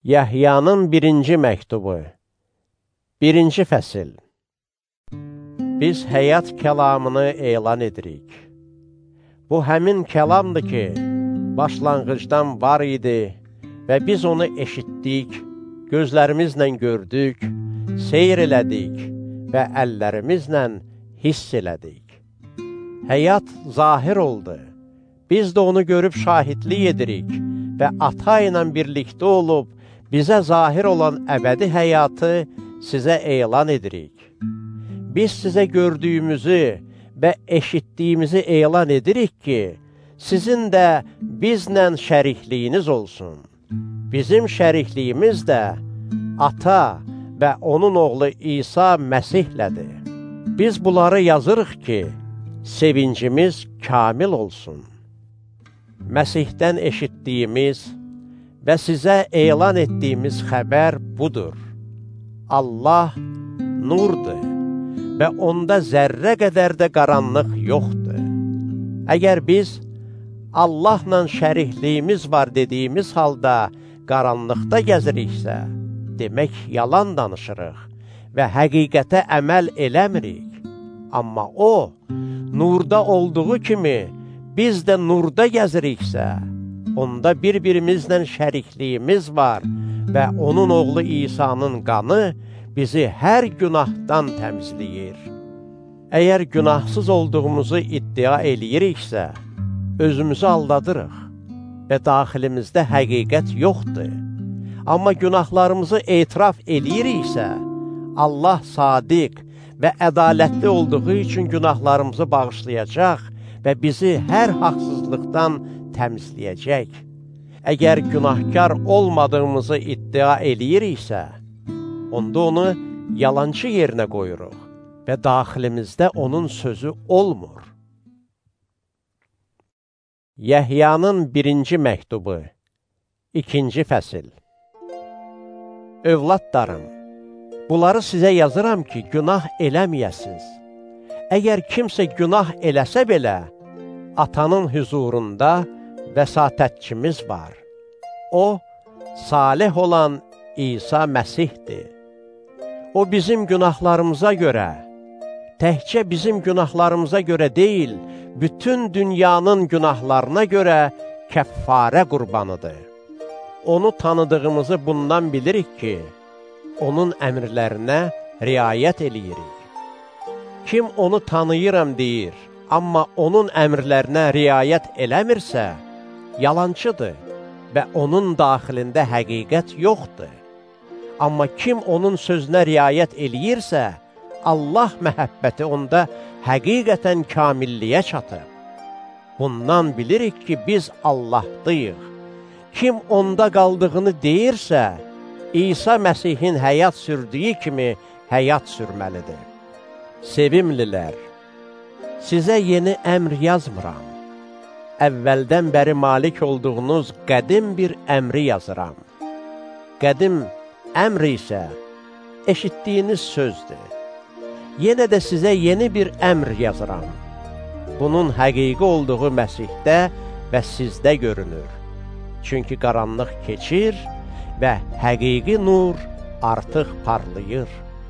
Yəhyanın birinci məktubu, 1-ci fəsil. Biz həyat kəlamını elan edirik. Bu həmin kəlamdır ki, başlanğıcdan var idi və biz onu eşitdik, gözlərimizlə gördük, seyr elədik və əllərimizlə hiss elədik. Həyat zahir oldu. Biz də onu görüb şahidlik edirik və ata ilə birlikdə olub, bizə zahir olan əbədi həyatı sizə elan edirik. Biz sizə gördüyümüzü və eşitdiyimizi elan edirik ki, sizin də bizlə şərikliyiniz olsun. Bizim şərikliyimiz də ata və onun oğlu İsa Məsihlədir. Biz bunları yazırıq ki, sevincimiz kamil olsun. Məsihdən eşitdiyimiz və sizə elan etdiyimiz xəbər budur. Allah nurdur və onda zərrə qədər də qaranlıq yoxdur. Əgər biz Allahla şərikliyimiz var dediyimiz halda qaranlıqda gəziriksə, demək yalan danışırıq və həqiqətə əməl eləmirik. Amma o, nurda olduğu kimi biz də nurda gəziriksə, onda bir-birimizlə şərikliyimiz var və onun oğlu İsa'nın qanı bizi hər günahdan təmizləyir. Əgər günahsız olduğumuzu iddia eləyiriksə, özümüzü aldadırıq və daxilimizdə həqiqət yoxdur. Amma günahlarımızı etiraf eləyiriksə, Allah sadiq və ədalətli olduğu üçün günahlarımızı bağışlayacaq və bizi hər haqsızlıqdan təmizləyəcək. Əgər günahkar olmadığımızı iddia eləyiriksə, onda onu yalancı yerinə qoyuruq və daxilimizdə onun sözü olmur. Yəhyanın birinci məktubu, 2-ci fəsil. Övladlarım, bunları sizə yazıram ki, günah eləməyəsiniz. Əgər kimsə günah eləsə belə, atanın hüzurunda vəsatətçimiz var. O, salih olan İsa Məsihdir. O, bizim günahlarımıza görə, təkcə bizim günahlarımıza görə deyil, bütün dünyanın günahlarına görə kəffarə qurbanıdır. Onu tanıdığımızı bundan bilirik ki, onun əmrlərinə riayət eləyirik. Kim onu tanıyıram deyir, amma onun əmrlərinə riayət eləmirsə, yalancıdır və onun daxilində həqiqət yoxdur. Amma kim onun sözünə riayət eləyirsə, Allah məhəbbəti onda həqiqətən kamilliyə çatır. Bundan bilirik ki, biz Allahdayıq. Kim onda qaldığını deyirsə, İsa Məsihin həyat sürdüyü kimi həyat sürməlidir. Sevimlilər, sizə yeni əmr yazmıram. Əvvəldən bəri malik olduğunuz qədim bir əmri yazıram. Qədim əmr isə eşitdiyiniz sözdür. Yenə də sizə yeni bir əmr yazıram. Bunun həqiqi olduğu Məsihdə və sizdə görünür. Çünki qaranlıq keçir və həqiqi nur artıq parlayır.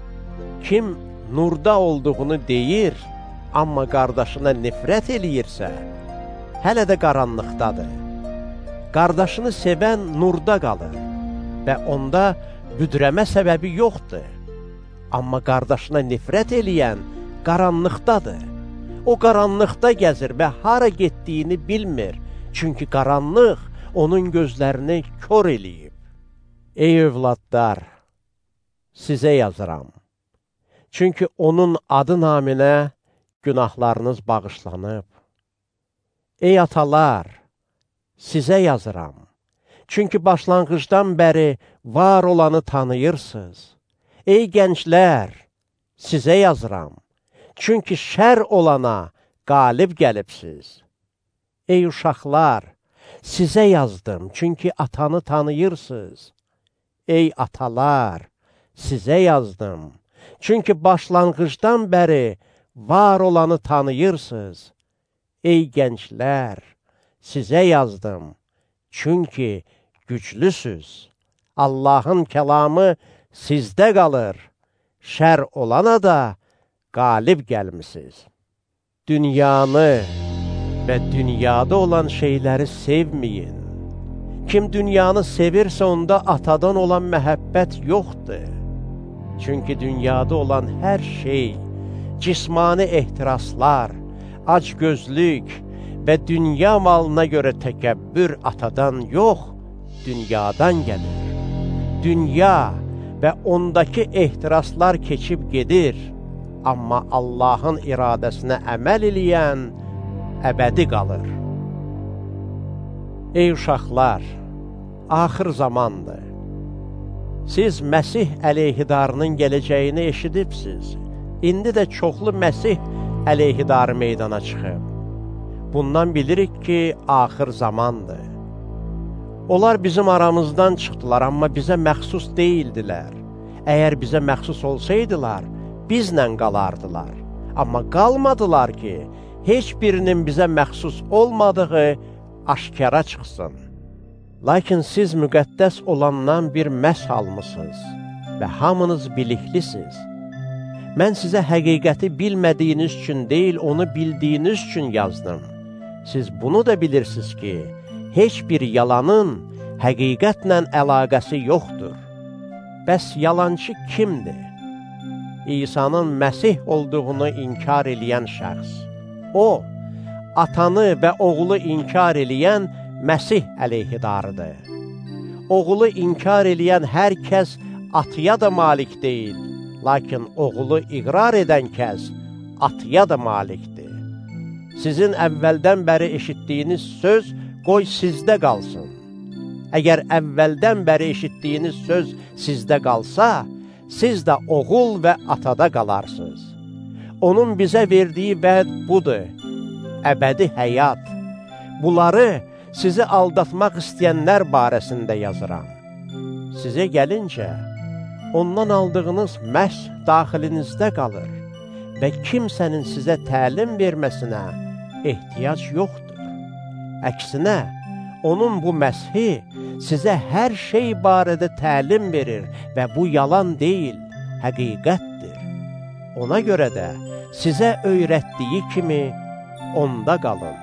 Kim nurda olduğunu deyir, amma qardaşına nifrət eləyirsə, hələ də qaranlıqdadır. Qardaşını sevən nurda qalır və onda büdrəmə səbəbi yoxdur. Amma qardaşına nifrət eləyən qaranlıqdadır. O qaranlıqda gəzir və hara getdiyini bilmir, çünki qaranlıq onun gözlərini kör eləyib. Ey övladlar, sizə yazıram. Çünki onun adı naminə günahlarınız bağışlanıb. Ey atalar, sizə yazıram. Çünki başlanğıcdan bəri var olanı tanıyırsınız. Ey gənclər, sizə yazıram. Çünki şər olana qalib gəlibsiz. Ey uşaqlar, sizə yazdım. Çünki atanı tanıyırsınız. Ey atalar, sizə yazdım. Çünki başlanğıcdan bəri var olanı tanıyırsınız. Ey gənclər, sizə yazdım. Çünki güclüsüz. Allahın kəlamı sizdə qalır. Şər olana da qalib gəlmisiniz. Dünyanı və dünyada olan şeyləri sevməyin. Kim dünyanı sevirsə, onda atadan olan məhəbbət yoxdur. Çünki dünyada olan hər şey, cismani ehtiraslar, acgözlük və dünya malına görə təkəbbür atadan yox, dünyadan gəlir. Dünya və ondakı ehtiraslar keçib gedir, amma Allahın iradəsinə əməl eləyən əbədi qalır. Ey uşaqlar, axır zamandır. Siz Məsih əleyhidarının gələcəyini eşidibsiz. İndi də çoxlu Məsih əleyhidarı meydana çıxıb. Bundan bilirik ki, axır zamandır. Onlar bizim aramızdan çıxdılar, amma bizə məxsus deyildilər. Əgər bizə məxsus olsaydılar, bizlə qalardılar. Amma qalmadılar ki, heç birinin bizə məxsus olmadığı aşkara çıxsın. Lakin siz müqəddəs olandan bir məsh almısınız və hamınız biliklisiniz. Mən sizə həqiqəti bilmədiyiniz üçün deyil, onu bildiyiniz üçün yazdım. Siz bunu da bilirsiniz ki, heç bir yalanın həqiqətlə əlaqəsi yoxdur. Bəs yalançı kimdir? İsa'nın Məsih olduğunu inkar eləyən şəxs. O, atanı və oğlu inkar eləyən Məsih əleyhidarıdır. Oğlu inkar eləyən hər kəs atıya da malik deyil, lakin oğlu iqrar edən kəs atıya da malikdir. Sizin əvvəldən bəri eşitdiyiniz söz qoy sizdə qalsın. Əgər əvvəldən bəri eşitdiyiniz söz sizdə qalsa, siz də oğul və atada qalarsınız. Onun bizə verdiyi vəd budur, əbədi həyat. Bunları sizi aldatmaq istəyənlər barəsində yazıram. Sizə gəlincə, ondan aldığınız məhz daxilinizdə qalır və kimsənin sizə təlim verməsinə ehtiyac yoxdur. Əksinə, onun bu məshi sizə hər şey barədə təlim verir və bu yalan deyil, həqiqətdir. Ona görə də sizə öyrətdiyi kimi onda qalın.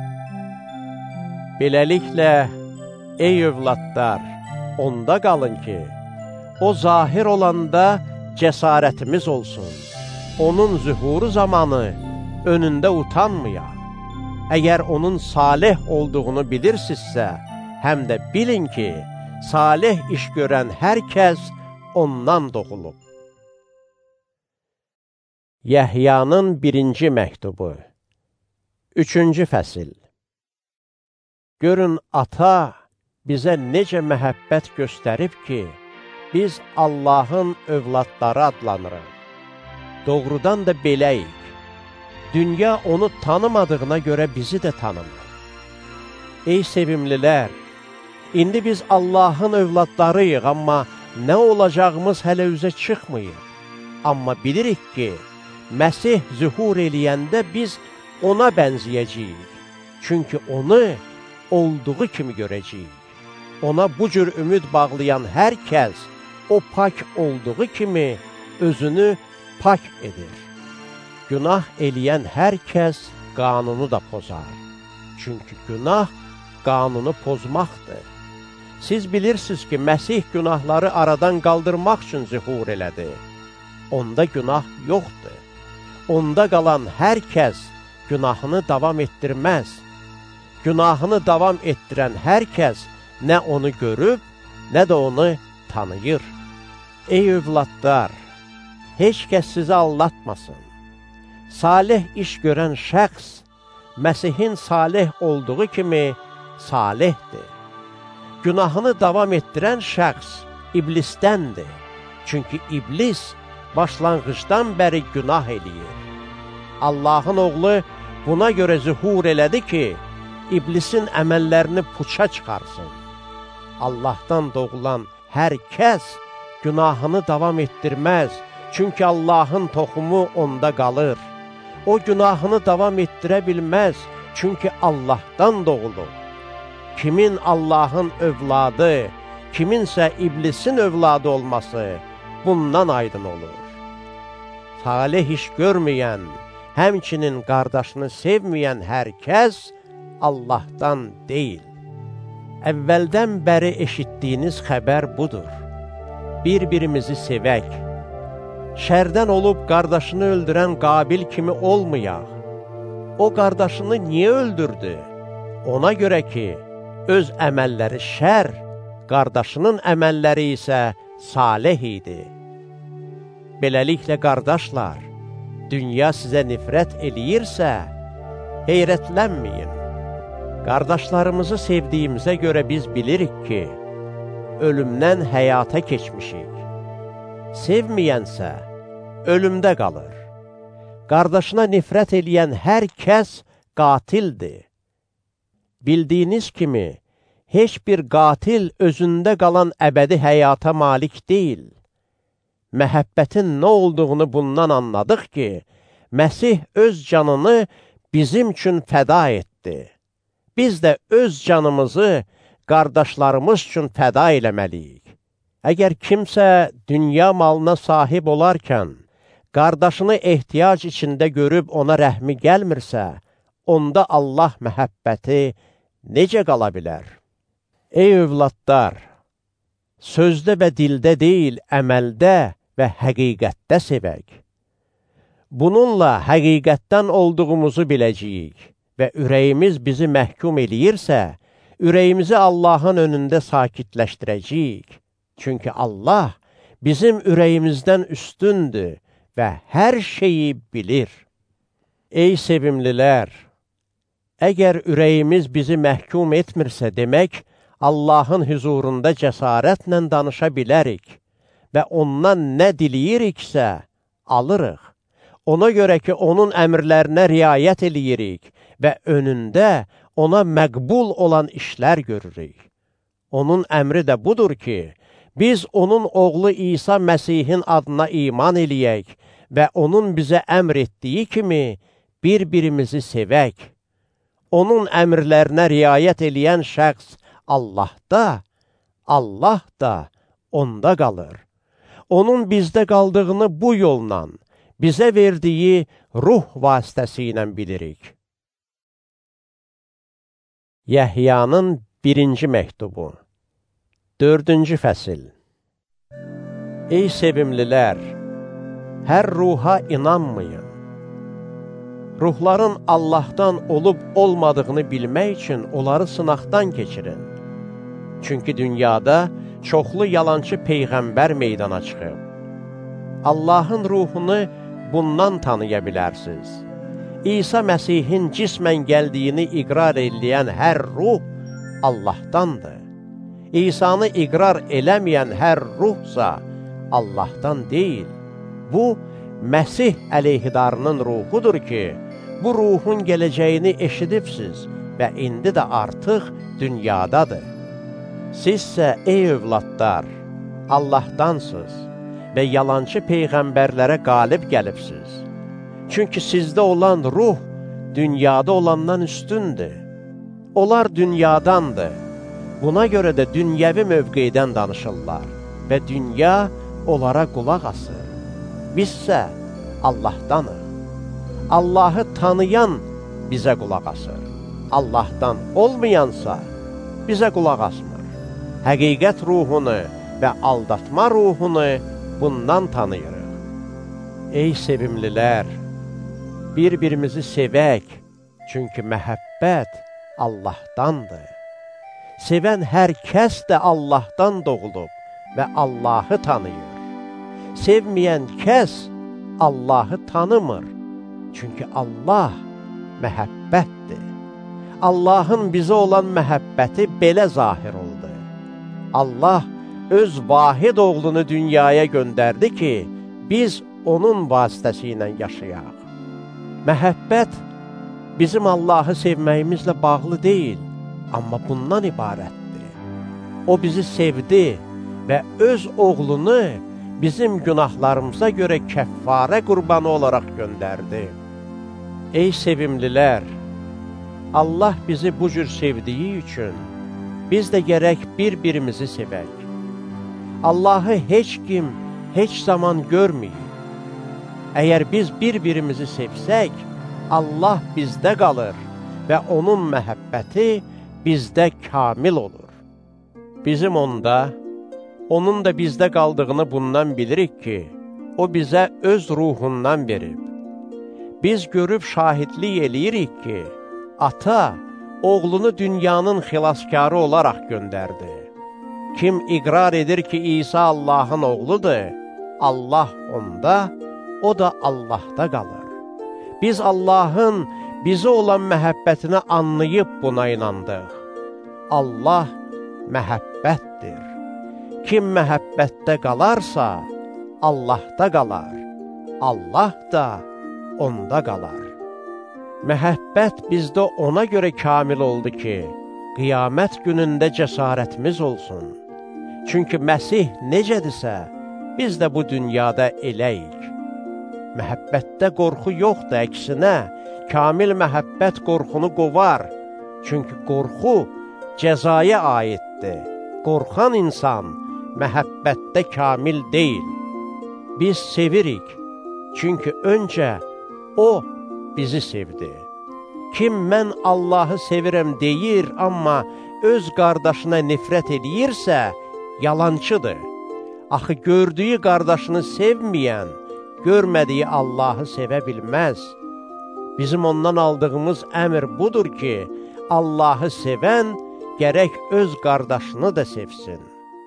Beləliklə, ey övladlar, onda qalın ki, o zahir olanda cəsarətimiz olsun. Onun zühuru zamanı önündə utanmayaq. Əgər onun salih olduğunu bilirsinizsə, həm də bilin ki, salih iş görən hər kəs ondan doğulub. Yəhyanın 1-ci məktubu 3-cü fəsil. Görün, ata bizə necə məhəbbət göstərib ki, biz Allahın övladları adlanırıq. Doğrudan da beləyik. Dünya onu tanımadığına görə bizi də tanımır. Ey sevimlilər, indi biz Allahın övladlarıyıq, amma nə olacağımız hələ üzə çıxmayıb. Amma bilirik ki, Məsih zühur eləyəndə biz ona bənzəyəcəyik. Çünki onu olduğu kimi görəcəyik. Ona bu cür ümid bağlayan hər kəs, o pak olduğu kimi özünü pak edir. Günah eləyən hər kəs qanunu da pozar. Çünki günah qanunu pozmaqdır. Siz bilirsiniz ki, Məsih günahları aradan qaldırmaq üçün zühur elədi. Onda günah yoxdur. Onda qalan hər kəs günahını davam etdirməz. Günahını davam etdirən hər kəs nə onu görüb, nə də onu tanıyır. Ey övladlar, heç kəs sizi aldatmasın. Salih iş görən şəxs, Məsihin salih olduğu kimi salihdir. Günahını davam etdirən şəxs iblisdəndir. Çünki iblis başlanğıcdan bəri günah eləyir. Allahın oğlu buna görə zühur elədi ki, iblisin əməllərini puça çıxarsın. Allahdan doğulan hər kəs günahını davam etdirməz, çünki Allahın toxumu onda qalır. O günahını davam etdirə bilməz, çünki Allahdan doğulur. Kimin Allahın övladı, kiminsə iblisin övladı olması bundan aydın olur. Salih iş görməyən, həmçinin qardaşını sevməyən hər kəs Allahdan deyil. Əvvəldən bəri eşitdiyiniz xəbər budur. Bir-birimizi sevək. Şərdən olub qardaşını öldürən Qabil kimi olmayaq. O qardaşını niyə öldürdü? Ona görə ki, öz əməlləri şər, qardaşının əməlləri isə salih idi. Beləliklə, qardaşlar, dünya sizə nifrət eləyirsə, heyrətlənməyin. Qardaşlarımızı sevdiyimizə görə biz bilirik ki, ölümdən həyata keçmişik. Sevməyənsə, ölümdə qalır. Qardaşına nifrət eləyən hər kəs qatildir. Bildiyiniz kimi, heç bir qatil özündə qalan əbədi həyata malik deyil. Məhəbbətin nə olduğunu bundan anladıq ki, Məsih öz canını bizim üçün fəda etdi. Biz də öz canımızı qardaşlarımız üçün fəda eləməliyik. Əgər kimsə dünya malına sahib olarkən, qardaşını ehtiyac içində görüb ona rəhmi gəlmirsə, onda Allah məhəbbəti necə qala bilər? Ey övladlar, sözdə və dildə deyil, əməldə və həqiqətdə sevək. Bununla həqiqətdən olduğumuzu biləcəyik və ürəyimiz bizi məhkum eləyirsə, ürəyimizi Allahın önündə sakitləşdirəcəyik. Çünki Allah bizim ürəyimizdən üstündür və hər şeyi bilir. Ey sevimlilər! Əgər ürəyimiz bizi məhkum etmirsə, demək, Allahın hüzurunda cəsarətlə danışa bilərik və ondan nə diləyiriksə, alırıq. Ona görə ki, onun əmrlərinə riayət eləyirik və önündə ona məqbul olan işlər görürük. Onun əmri də budur ki, biz onun oğlu İsa Məsihin adına iman eləyək və onun bizə əmr etdiyi kimi bir-birimizi sevək. Onun əmrlərinə riayət eləyən şəxs Allahda, Allah da onda qalır. Onun bizdə qaldığını bu yolla, bizə verdiyi ruh vasitəsilə bilirik. Yəhyanın 1-ci məktubu 4-cü fəsil. Ey sevimlilər, hər ruha inanmayın. Ruhların Allahdan olub-olmadığını bilmək üçün onları sınaqdan keçirin. Çünki dünyada çoxlu yalançı peyğəmbər meydana çıxıb. Allahın ruhunu bundan tanıya bilərsiniz. İsa Məsihin cismən gəldiyini iqrar eləyən hər ruh Allahdandır. İsa'nı iqrar eləməyən hər ruhsa Allahdan deyil. Bu, Məsih əleyhidarının ruhudur ki, bu ruhun gələcəyini eşidibsiz və indi də artıq dünyadadır. Sizsə, ey övladlar, Allahdansınız və yalançı peyğəmbərlərə qalib gəlibsiz. Çünki sizdə olan ruh dünyada olandan üstündür. Onlar dünyadandır. Buna görə də dünyəvi mövqeydən danışırlar və dünya onlara qulaq asır. Bizsə Allahdanıq. Allahı tanıyan bizə qulaq asır. Allahdan olmayansa bizə qulaq asmır. Həqiqət ruhunu və aldatma ruhunu bundan tanıyırıq. Ey sevimlilər, bir-birimizi sevək, çünki məhəbbət Allahdandır. Sevən hər kəs də Allahdan doğulub və Allahı tanıyır. Sevməyən kəs Allahı tanımır, çünki Allah məhəbbətdir. Allahın bizə olan məhəbbəti belə zahir oldu. Allah öz vahid oğlunu dünyaya göndərdi ki, biz onun vasitəsilə yaşayaq. Məhəbbət bizim Allahı sevməyimizlə bağlı deyil, amma bundan ibarətdir. O bizi sevdi və öz oğlunu bizim günahlarımıza görə kəffarə qurbanı olaraq göndərdi. Ey sevimlilər, Allah bizi bu cür sevdiyi üçün biz də gərək bir-birimizi sevək. Allahı heç kim, heç zaman görməyib. Əgər biz bir-birimizi sevsək, Allah bizdə qalır və onun məhəbbəti bizdə kamil olur. Bizim onda, onun da bizdə qaldığını bundan bilirik ki, o bizə öz ruhundan verib. Biz görüb şahidlik eləyirik ki, ata, oğlunu dünyanın xilaskarı olaraq göndərdi. Kim iqrar edir ki, İsa Allahın oğludur, Allah onda, o da Allahda qalır. Biz Allahın bizə olan məhəbbətini anlayıb buna inandıq. Allah məhəbbətdir. Kim məhəbbətdə qalarsa, Allahda qalar. Allah da onda qalar. Məhəbbət bizdə ona görə kamil oldu ki, qiyamət günündə cəsarətimiz olsun. Çünki Məsih necədirsə, biz də bu dünyada eləyik. Məhəbbətdə qorxu yoxdur, əksinə, kamil məhəbbət qorxunu qovar. Çünki qorxu cəzaya aiddir. Qorxan insan məhəbbətdə kamil deyil. Biz sevirik, çünki öncə o bizi sevdi. Kim mən Allahı sevirəm deyir, amma öz qardaşına nifrət edirsə, yalancıdır. Axı gördüyü qardaşını sevməyən, görmədiyi Allahı sevə bilməz. Bizim ondan aldığımız əmr budur ki, Allahı sevən gərək öz qardaşını da sevsin.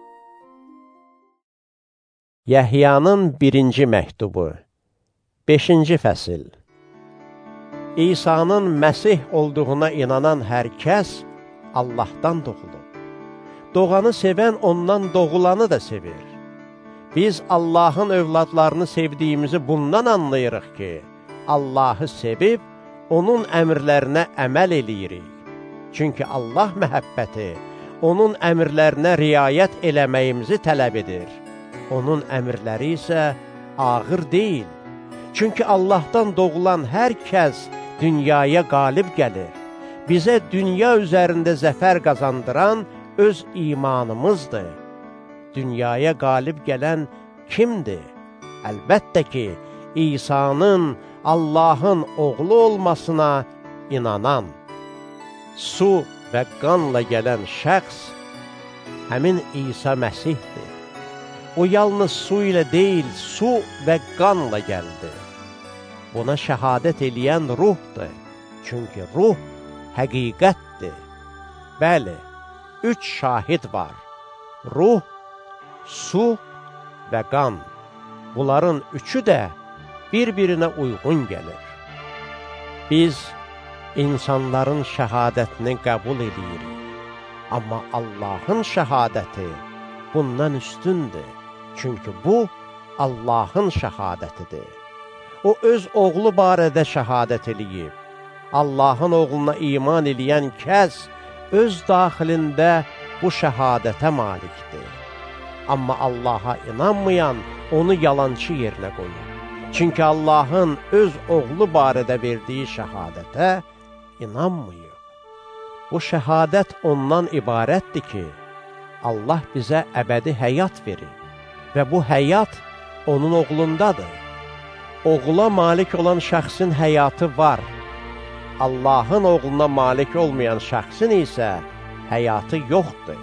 Yəhyanın 1-ci məktubu 5-ci fəsil. İsa'nın Məsih olduğuna inanan hər kəs Allahdan doğulub. Doğanı sevən ondan doğulanı da sevir. Biz Allahın övladlarını sevdiyimizi bundan anlayırıq ki, Allahı sevib, onun əmrlərinə əməl eləyirik. Çünki Allah məhəbbəti, onun əmrlərinə riayət eləməyimizi tələb edir. Onun əmrləri isə ağır deyil. Çünki Allahdan doğulan hər kəs dünyaya qalib gəlir. Bizə dünya üzərində zəfər qazandıran öz imanımızdır. Dünyaya qalib gələn kimdir? Əlbəttə ki, İsa'nın, Allahın oğlu olmasına inanan. Su və qanla gələn şəxs həmin İsa Məsihdir. O yalnız su ilə deyil, su və qanla gəldi. Buna şəhadət eləyən ruhdur. Çünki ruh həqiqətdir. Bəli, 3 şahid var. Ruh, su və qan. Bunların üçü də bir-birinə uyğun gəlir. Biz insanların şəhadətini qəbul edirik. Amma Allahın şəhadəti bundan üstündür. Çünki bu, Allahın şəhadətidir. O, öz oğlu barədə şəhadət eləyib. Allahın oğluna iman eləyən kəs öz daxilində bu şəhadətə malikdir. Amma Allaha inanmayan onu yalançı yerinə qoyur. Çünki Allahın öz oğlu barədə verdiyi şəhadətə inanmıyor. Bu şəhadət ondan ibarətdir ki, Allah bizə əbədi həyat verir və bu həyat onun oğlundadır. Oğula malik olan şəxsin həyatı var. Allahın oğluna malik olmayan şəxsin isə həyatı yoxdur.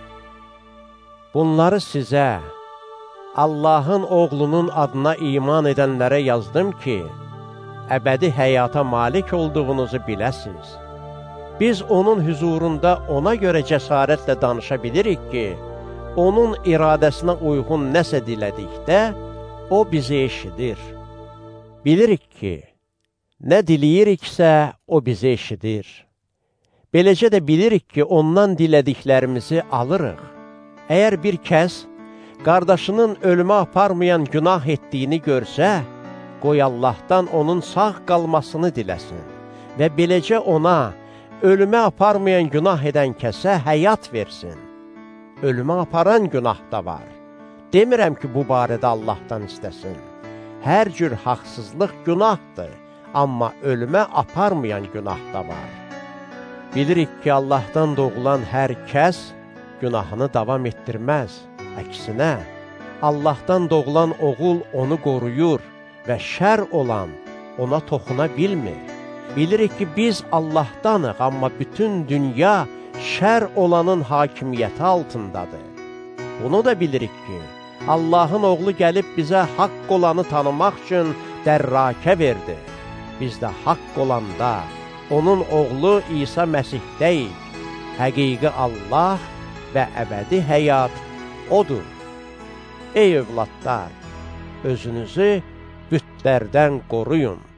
Bunları sizə, Allahın oğlunun adına iman edənlərə yazdım ki, əbədi həyata malik olduğunuzu biləsiniz. Biz onun hüzurunda ona görə cəsarətlə danışa bilirik ki, onun iradəsinə uyğun nəsə dilədikdə, o bizi eşidir. Bilirik ki, nə diləyiriksə, o bizi eşidir. Beləcə də bilirik ki, ondan dilədiklərimizi alırıq. Əgər bir kəs, qardaşının ölümə aparmayan günah etdiyini görsə, qoy Allahdan onun sağ qalmasını diləsin və beləcə ona, ölümə aparmayan günah edən kəsə həyat versin. Ölümə aparan günah da var. Demirəm ki, bu barədə Allahdan istəsin. Hər cür haqsızlıq günahdır, amma ölümə aparmayan günah da var. Bilirik ki, Allahdan doğulan hər kəs günahını davam etdirməz. Əksinə, Allahdan doğulan oğul onu qoruyur və şər olan ona toxuna bilmir. Bilirik ki, biz Allahdanıq, amma bütün dünya şər olanın hakimiyyəti altındadır. Bunu da bilirik ki, Allahın oğlu gəlib bizə haqq olanı tanımaq üçün dərrakə verdi. Biz də haqq olanda, onun oğlu İsa Məsihdəyik. Həqiqi Allah və əbədi həyat odur. Ey övladlar, özünüzü bütlərdən qoruyun.